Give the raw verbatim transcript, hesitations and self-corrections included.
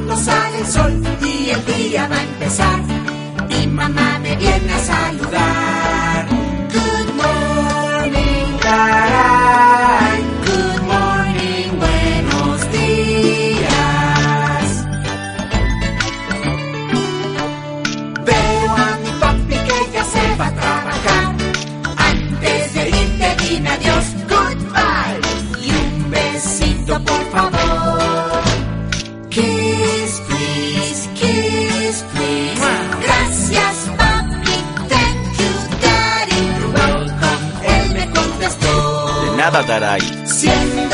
cuando sale el sol y el día va a empezar. Mi mamá me viene a saludar. Good morning, caray. Good morning, buenos días. Veo a mi papi que ya se va a trabajar. Antes de irte dime adiós, goodbye. Y un besito por favor. Kiss, please, kiss, please. Gracias, papi, thank you, daddy. You're welcome, él me contestó. De nada, Daray. Siempre